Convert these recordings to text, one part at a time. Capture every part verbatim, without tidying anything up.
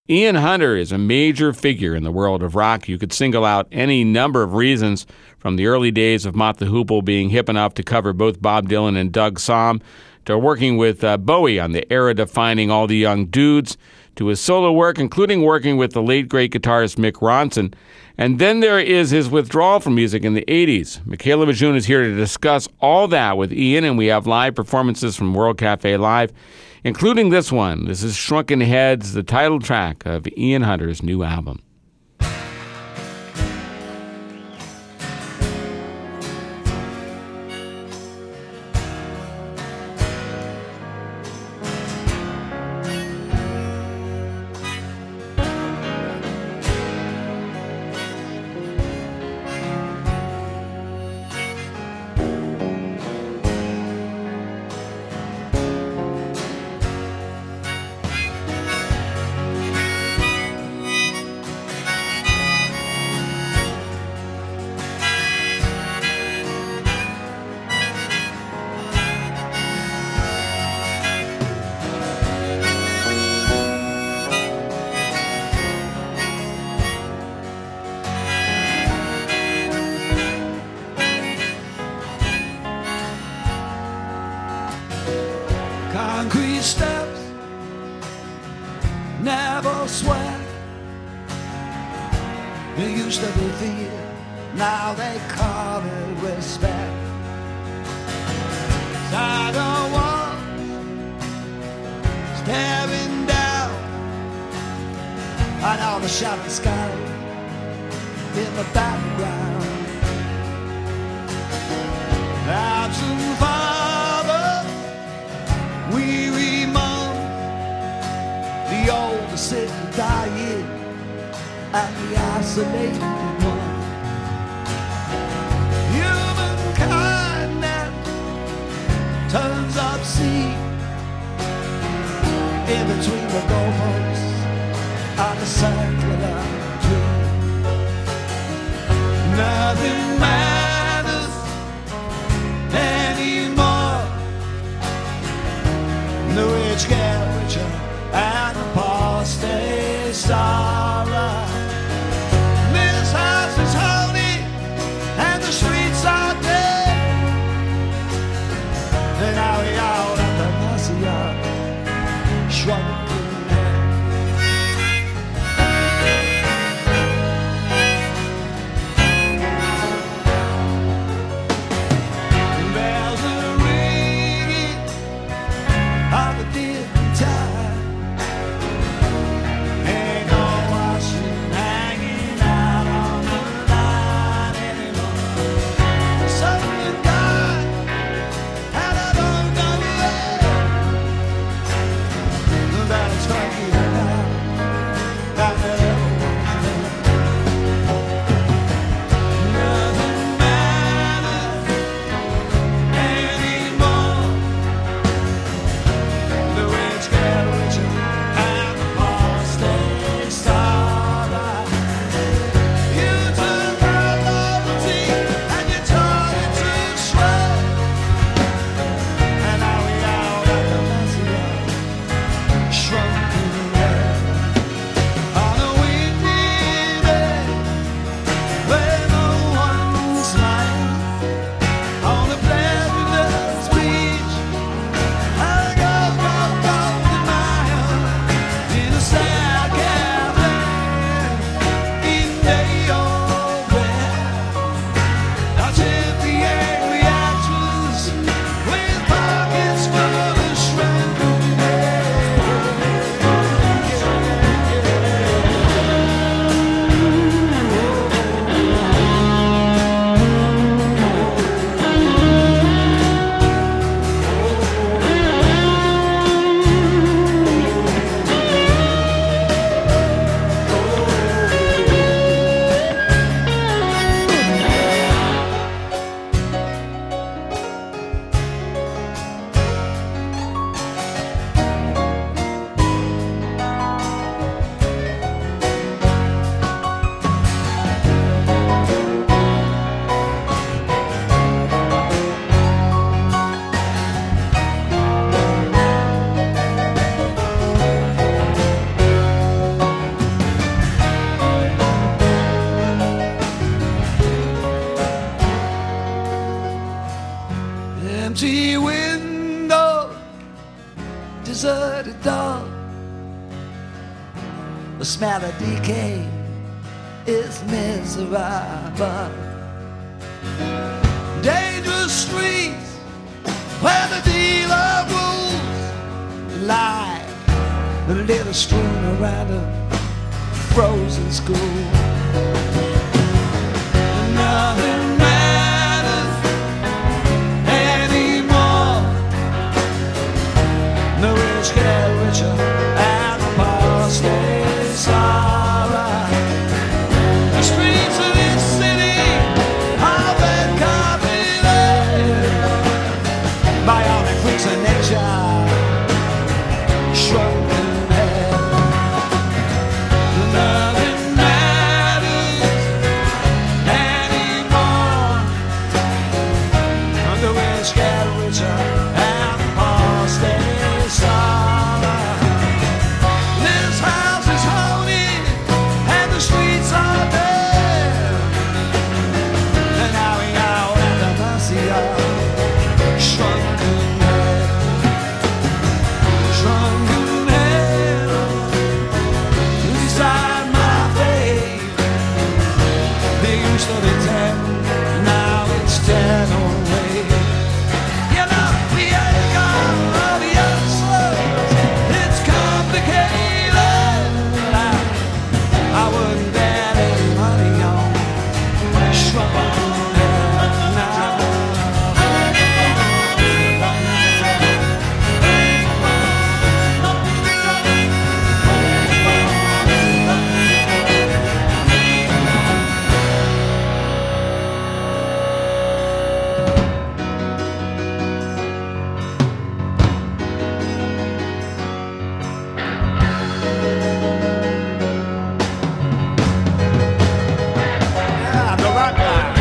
Ian Hunter is a major figure in the world of rock. You could single out any number of reasons, from the early days of Mott the Hoople being hip enough to cover both Bob Dylan and Doug Sahm, to working with uh, Bowie on the era-defining All the Young Dudes, to his solo work, including working with the late great guitarist Mick Ronson. And then there is his withdrawal from music in the eighties. Michaela Bajun is here to discuss all that with Ian, and we have live performances from World Cafe Live, including this one. This is Shrunken Heads, the title track of Ian Hunter's new album. Concrete steps, never sweat. There used to be fear, now they call it respect. Side walls, staring down, and all the shouting sky in the background. Absent father, weary mom, the old, the sick, the dying, and the isolated one. Human kindness turns up sea in between the goalposts and the circular tree. Nothing matters anymore. The rich get richer and the poor stay sorrow. This house is holy and the streets are dead, and now we all at the mercy of shrunken head. Bells are ringing on the dim time. Ain't no The smell of decay is miserable. Dangerous streets where the dealer rules, lie a little strewn around a frozen school. Nothing matters anymore. No rich get richer and the poor stay sorrow. The streets of this city are been copied by all the freaks of nature. Shrunken head. Nothing matters anymore. The rich get richer and the poor stay sorrow. This house is holy and the streets are dead. And now we are at the mercy of shrunken head. Shrunken head beside my face. They used to be ten, now it's ten away. You know, the outcome of the answers, it's complicated. I, I wouldn't bet any money on shrunken head now. Yeah, the right guy.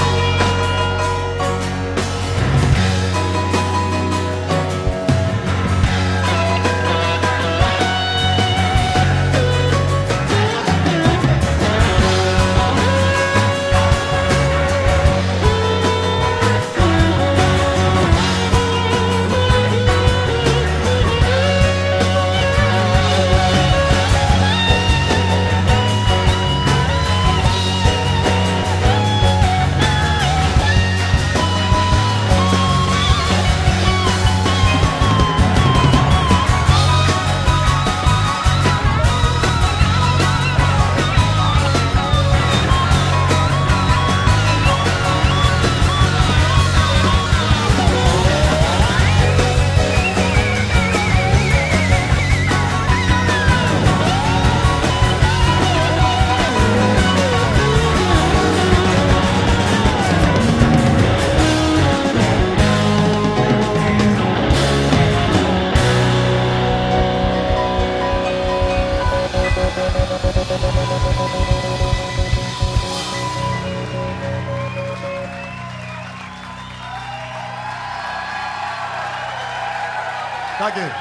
Thank you.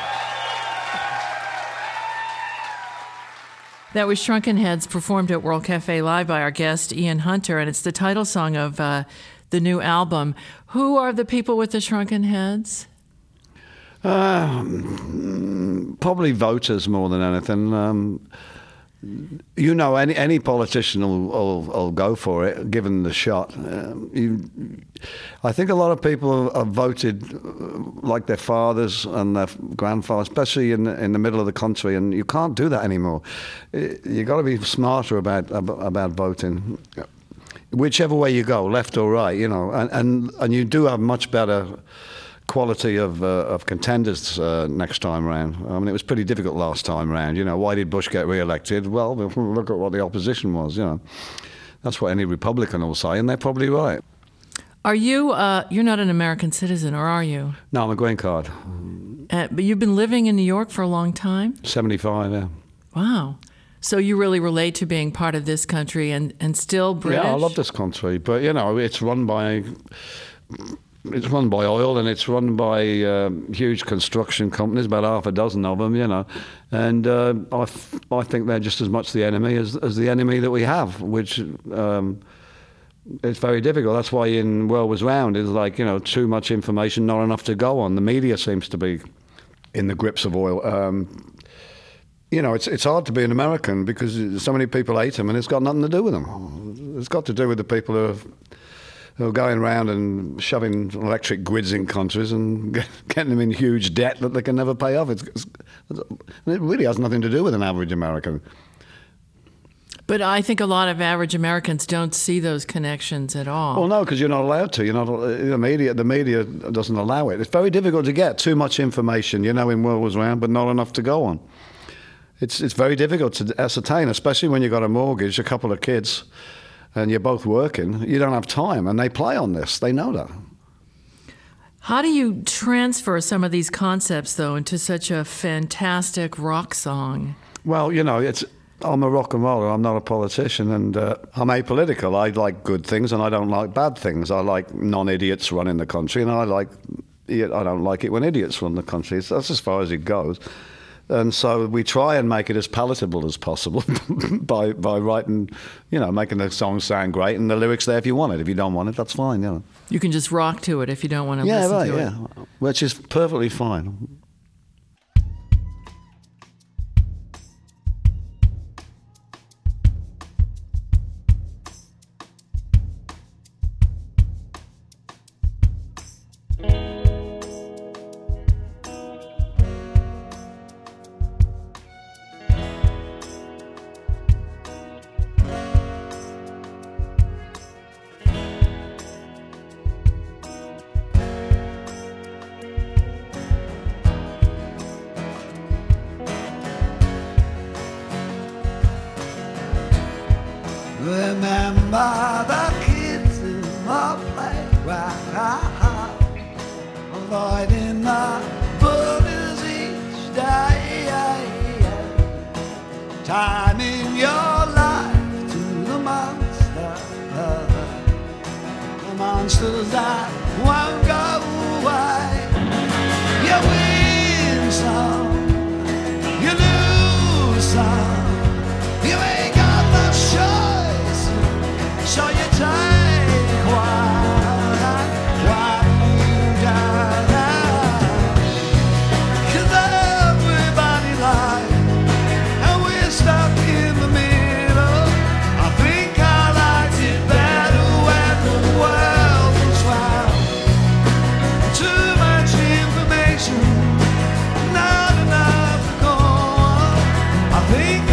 That was Shrunken Heads, performed at World Cafe Live by our guest, Ian Hunter, and it's the title song of uh, the new album. Who are the people with the Shrunken Heads? Um, probably voters more than anything. Um, you know, any any politician will, will, will go for it, given the shot. Um, you, I think a lot of people have, have voted like their fathers and their grandfathers, especially in in the middle of the country, and you can't do that anymore. You got to be smarter about about voting, whichever way you go, left or right. You know, and and, and you do have much better quality of uh, of contenders uh, next time round. I mean, it was pretty difficult last time round. You know, why did Bush get re-elected? Well, look at what the opposition was. You know, that's what any Republican will say, and they're probably right. Are you? Uh, you're not an American citizen, or are you? No, I'm a green card. Uh, but you've been living in New York for a long time. seventy-five. Yeah. Wow. So you really relate to being part of this country and and still British. Yeah, I love this country, but you know, it's run by. It's run by oil, and it's run by um, huge construction companies, about half a dozen of them, you know. And uh, I, f- I think they're just as much the enemy as, as the enemy that we have, which um, it's very difficult. That's why in World Was Round, it's like, you know, too much information, not enough to go on. The media seems to be in the grips of oil. Um, you know, it's it's hard to be an American because so many people hate them, and it's got nothing to do with them. It's got to do with the people who are, who are going around and shoving electric grids in countries and getting them in huge debt that they can never pay off. It's, it's, it really has nothing to do with an average American. But I think a lot of average Americans don't see those connections at all. Well, no, because you're not allowed to. You're not. The media, the media doesn't allow it. It's very difficult to get too much information, you know, in World Wars Round, but not enough to go on. It's it's very difficult to ascertain, especially when you've got a mortgage, a couple of kids, and you're both working. You don't have time, and they play on this. They know that. How do you transfer some of these concepts, though, into such a fantastic rock song? Well, you know, it's. I'm a rock and roller. I'm not a politician, and uh, I'm apolitical. I like good things, and I don't like bad things. I like non-idiots running the country, and I like. I don't like it when idiots run the country. So that's as far as it goes. And so we try and make it as palatable as possible by by writing, you know, making the song sound great, and the lyrics there if you want it. If you don't want it, that's fine. You know. You can just rock to it if you don't want to yeah, listen right, to yeah. it. Yeah, which is perfectly fine. Remember the kids in the playground, avoiding the bullies each day, timing your life to the monster, the monsters that won't go away. You win some, you lose some, you ain't got much choice. So you take what, what you got, 'cause everybody lies, and we're stuck in the middle. I think I liked it better when the world was round. Too much information, not enough to go on. I think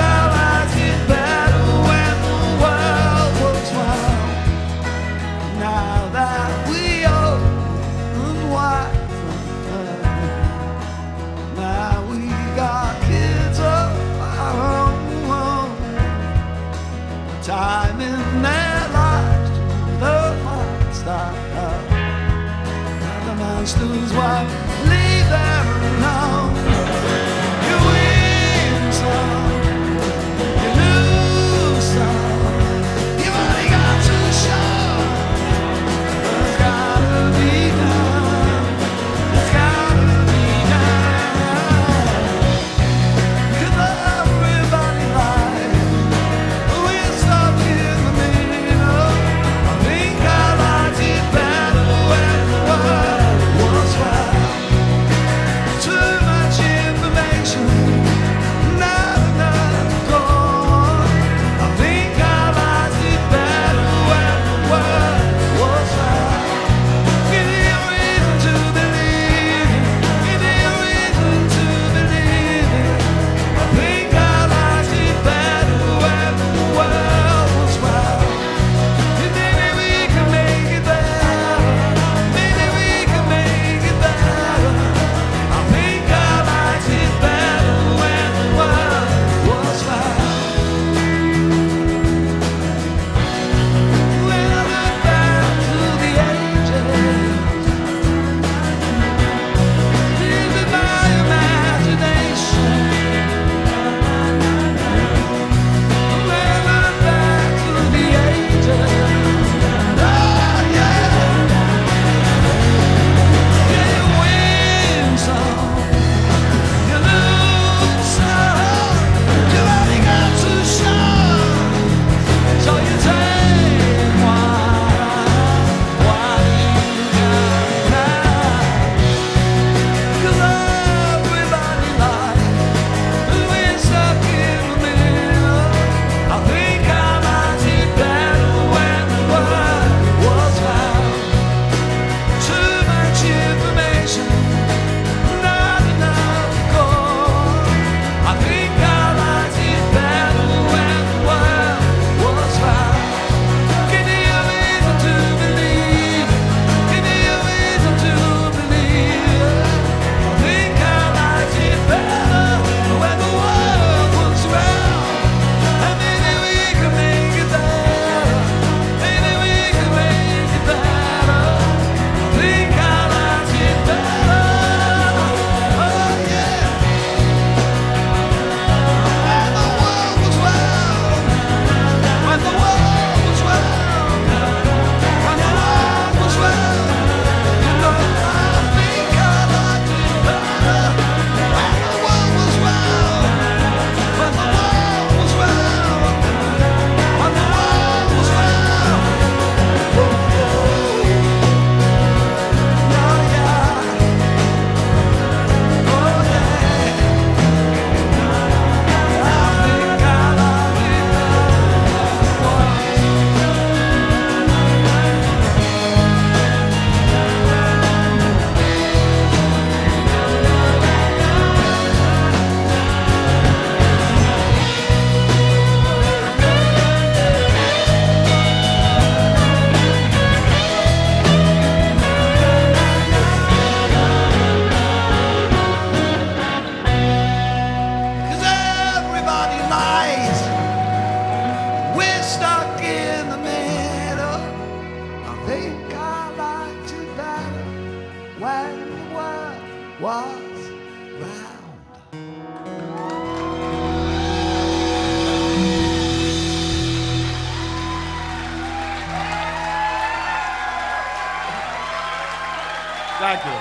Thank you.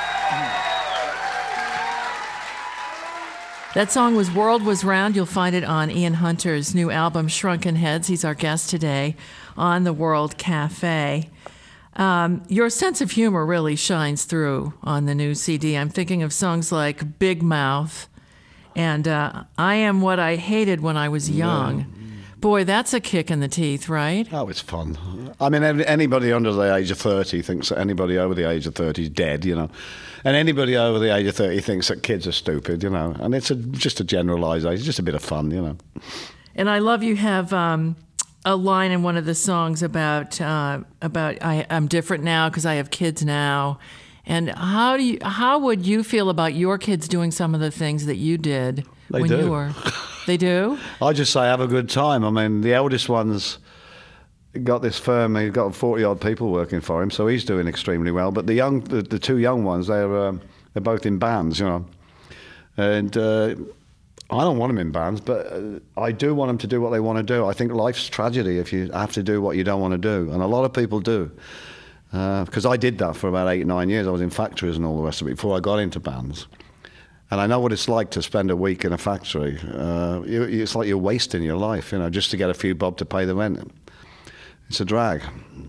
That song was World Was Round. You'll find it on Ian Hunter's new album, Shrunken Heads. He's our guest today on the World Cafe. Um, your sense of humor really shines through on the new C D. I'm thinking of songs like Big Mouth and uh, I Am What I Hated When I Was Young. Yeah. Boy, that's a kick in the teeth, right? Oh, it's fun. I mean, anybody under the age of thirty thinks that anybody over the age of thirty is dead, you know. And anybody over the age of thirty thinks that kids are stupid, you know. And it's a, just a generalisation. It's just a bit of fun, you know. And I love you have um, a line in one of the songs about uh, about I, I'm different now because I have kids now. And how do you how would you feel about your kids doing some of the things that you did they when do. you were? They do? I just say have a good time. I mean, the eldest one's got this firm. He's got forty odd people working for him, so he's doing extremely well. But the young, the, the two young ones, they're um, they're both in bands, you know. And uh, I don't want them in bands, but uh, I do want them to do what they want to do. I think life's tragedy if you have to do what you don't want to do, and a lot of people do. Because uh, I did that for about eight, nine years. I was in factories and all the rest of it before I got into bands. And I know what it's like to spend a week in a factory. Uh, you, it's like you're wasting your life, you know, just to get a few bob to pay the rent. It's a drag.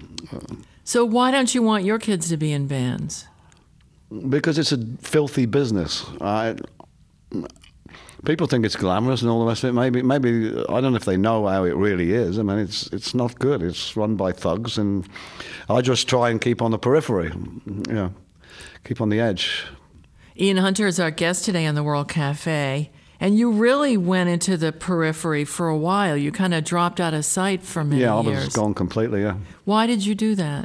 So why don't you want your kids to be in bands? Because it's a filthy business. I, people think it's glamorous and all the rest of it. Maybe, maybe I don't know if they know how it really is. I mean, it's it's not good. It's run by thugs, and I just try and keep on the periphery, you know, keep on the edge. Ian Hunter is our guest today on the World Cafe, and you really went into the periphery for a while. You kind of dropped out of sight for many yeah, years. I was gone completely, yeah. Why did you do that?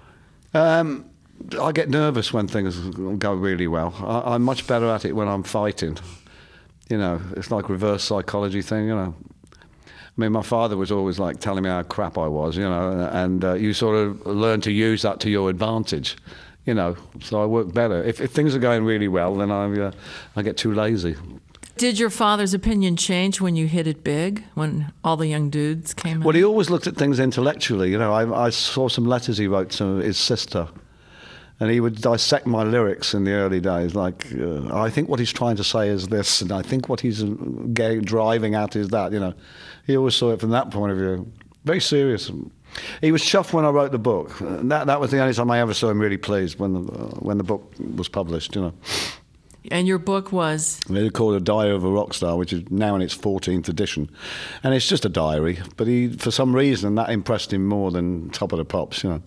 Um, I get nervous when things go really well. I, I'm much better at it when I'm fighting. You know, it's like reverse psychology thing, you know. I mean, my father was always like telling me how crap I was, you know, and uh, you sort of learn to use that to your advantage. You know, so I work better. If, if things are going really well, then I uh, I get too lazy. Did your father's opinion change when you hit it big, when all the young dudes came out? Well, he always looked at things intellectually. You know, I, I saw some letters he wrote to his sister, and he would dissect my lyrics in the early days. Like, uh, I think what he's trying to say is this, and I think what he's driving at is that, you know. He always saw it from that point of view. Very serious. He was chuffed when I wrote the book. That that was the only time I ever saw him really pleased, when the, uh, when the book was published, you know. And your book was? They called it A Diary of a Rock Star, which is now in its fourteenth edition. And it's just a diary, but he, for some reason, that impressed him more than Top of the Pops, you know.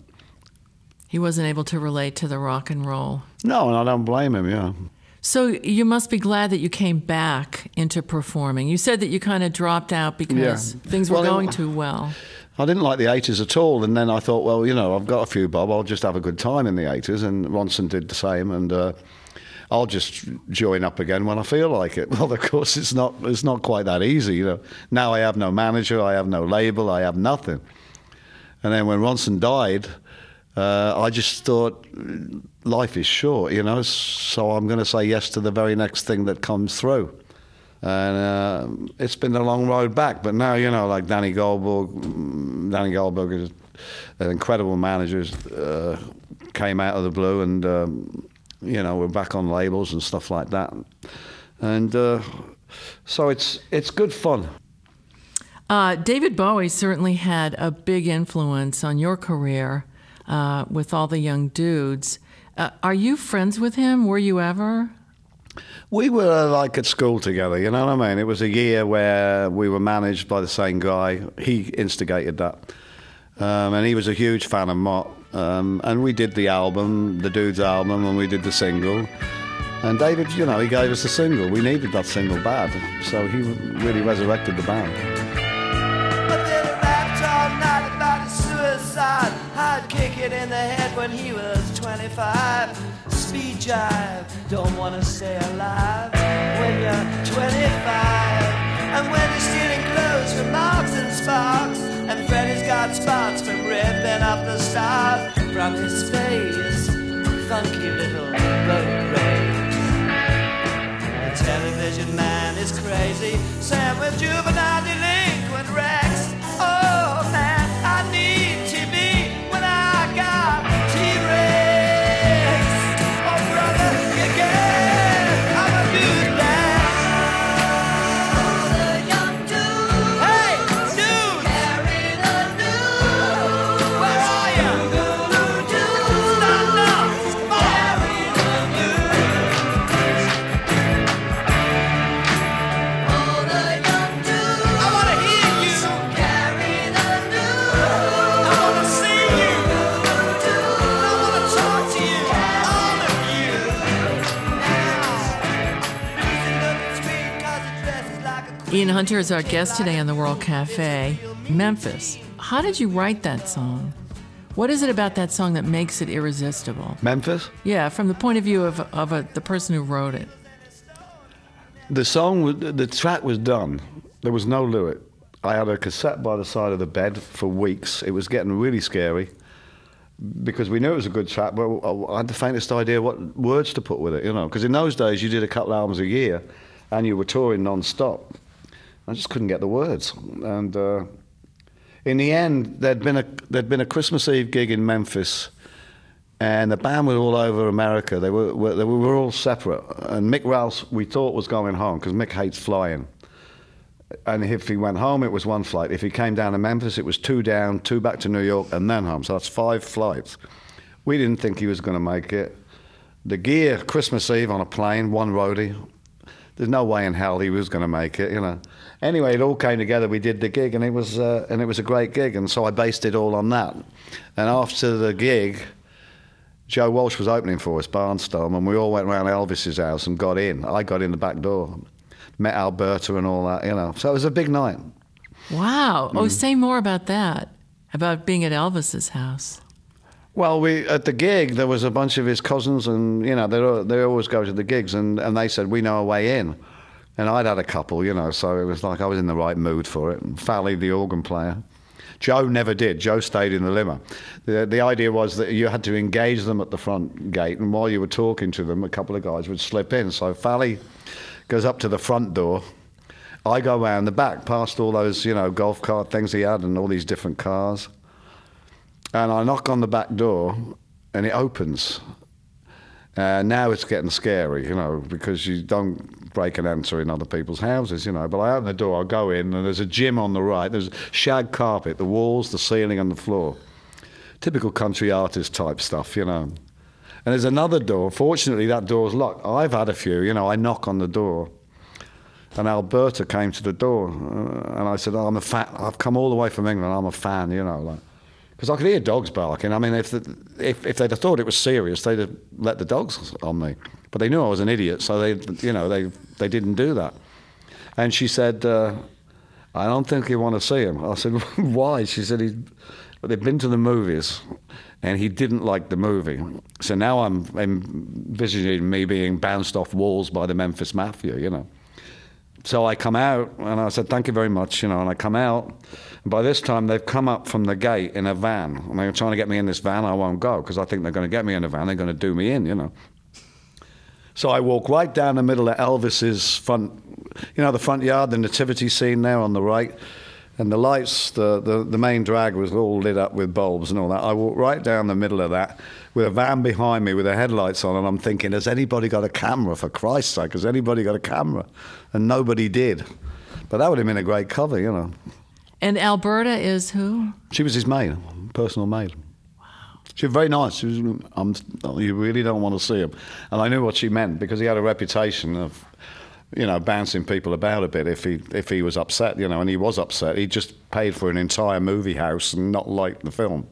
He wasn't able to relate to the rock and roll. No, and I don't blame him, yeah. So you must be glad that you came back into performing. You said that you kind of dropped out because yeah. things were well, going it, too well. I didn't like the eighties at all, and then I thought, well, you know, I've got a few bob, I'll just have a good time in the eighties, and Ronson did the same, and uh, I'll just join up again when I feel like it. Well, of course, it's not it's not quite that easy, you know. Now I have no manager, I have no label, I have nothing. And then when Ronson died, uh, I just thought, life is short, you know, so I'm going to say yes to the very next thing that comes through. And uh, it's been a long road back, but now, you know, like Danny Goldberg, Danny Goldberg is an incredible manager, uh, came out of the blue, and, um, you know, we're back on labels and stuff like that. And uh, so it's it's good fun. Uh, David Bowie certainly had a big influence on your career uh, with all the young dudes. Uh, are you friends with him? Were you ever? We were like at school together, you know what I mean? It was a year where we were managed by the same guy. He instigated that. Um, and he was a huge fan of Mott. Um, and we did the album, the Dudes album, and we did the single. And David, you know, he gave us the single. We needed that single bad. So he really resurrected the band. But they rapped all night about his suicide. I'd kick it in the head when he was twenty-five. Speed jive, don't wanna stay alive when you're twenty-five. And when you're stealing clothes from Marks and Sparks, and Freddy's got spots from ripping up the stars from his face, funky little boat race. The television man is crazy, Sam with juvenile delinquent Rex. Oh man, I need T V when I got T-Rex. Ian Hunter is our guest today on the World Cafe. Memphis. How did you write that song? What is it about that song that makes it irresistible? Memphis? Yeah, from the point of view of, of a, the person who wrote it. The song, was- the track was done. There was no lyric. I had a cassette by the side of the bed for weeks. It was getting really scary because we knew it was a good track, but I had the faintest idea what words to put with it, you know. Because in those days, you did a couple of albums a year and you were touring non-stop. I just couldn't get the words. And uh, in the end, there'd been a there'd been a Christmas Eve gig in Memphis, and the band were all over America. They were, were they were all separate. And Mick Rouse, we thought, was going home because Mick hates flying. And if he went home, it was one flight. If he came down to Memphis, it was two down, two back to New York, and then home. So that's five flights. We didn't think he was going to make it. The gear, Christmas Eve on a plane, one roadie. There's no way in hell he was going to make it, you know. Anyway, it all came together. We did the gig, and it was uh, and it was a great gig. And so I based it all on that. And after the gig, Joe Walsh was opening for us, Barnstorm, and we all went round Elvis's house and got in. I got in the back door, met Alberta and all that, you know. So it was a big night. Wow. Oh, say more about that, about being at Elvis's house. Well, we at the gig, there was a bunch of his cousins, and, you know, they they always go to the gigs, and, and they said, we know a way in. And I'd had a couple, you know, so it was like I was in the right mood for it. And Fally, the organ player. Joe never did. Joe stayed in the limo. The, the idea was that you had to engage them at the front gate, and while you were talking to them, a couple of guys would slip in. So Fally goes up to the front door. I go around the back, past all those, you know, golf cart things he had and all these different cars. And I knock on the back door, and it opens. And now it's getting scary, you know, because you don't break and enter in other people's houses, you know. But I open the door, I go in, and there's a gym on the right. There's shag carpet, the walls, the ceiling, and the floor. Typical country artist type stuff, you know. And there's another door. Fortunately, that door's locked. I've had a few, you know. I knock on the door. And Alberta came to the door, uh, and I said, oh, I'm a fan. I've come all the way from England. I'm a fan, you know, like. Because I could hear dogs barking. I mean, if, the, if if they'd have thought it was serious, they'd have let the dogs on me. But they knew I was an idiot, so they, you know, they they didn't do that. And she said, uh, I don't think you want to see him. I said, why? She said, he, they've been to the movies, and he didn't like the movie. So now I'm envisioning me being bounced off walls by the Memphis Mafia, you know. So I come out, and I said, thank you very much, you know, and I come out. And by this time, they've come up from the gate in a van. And they're trying to get me in this van. I won't go, because I think they're going to get me in a van. They're going to do me in, you know. So I walk right down the middle of Elvis's front, you know, the front yard, the nativity scene there on the right. And the lights, the, the, the main drag was all lit up with bulbs and all that. I walked right down the middle of that with a van behind me with the headlights on, and I'm thinking, has anybody got a camera, for Christ's sake? Has anybody got a camera? And nobody did. But that would have been a great cover, you know. And Alberta is who? She was his maid, personal maid. Wow. She was very nice. She was, um, you really don't want to see him. And I knew what she meant, because he had a reputation of, you know, bouncing people about a bit if he if he was upset, you know, and he was upset. He just paid for an entire movie house and not liked the film.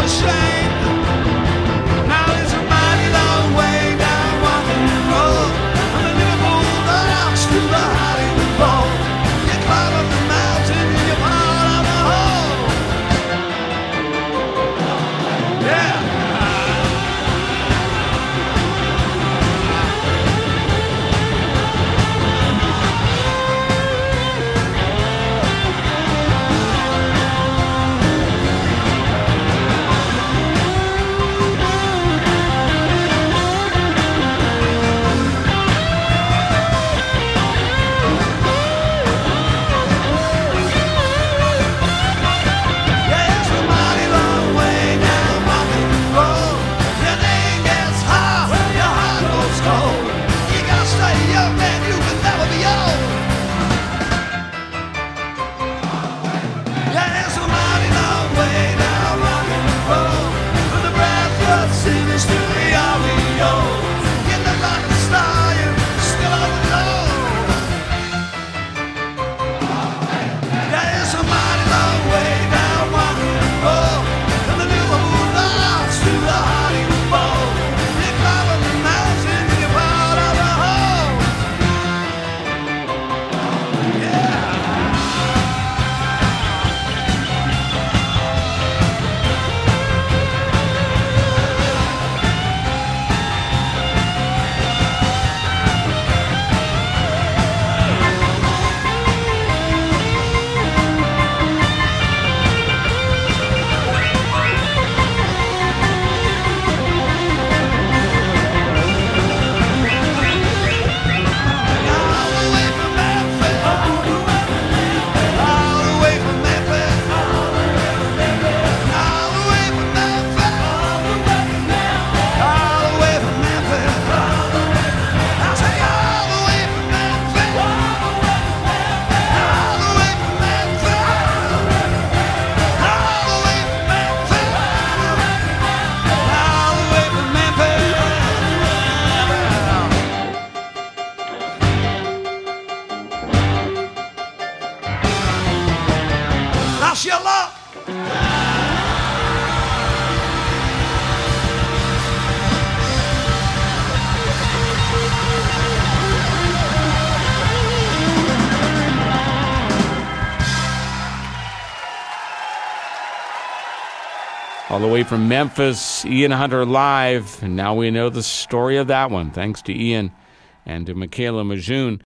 That's your luck. All the way from Memphis, Ian Hunter live, and now we know the story of that one, thanks to Ian and to Michaela Majoon.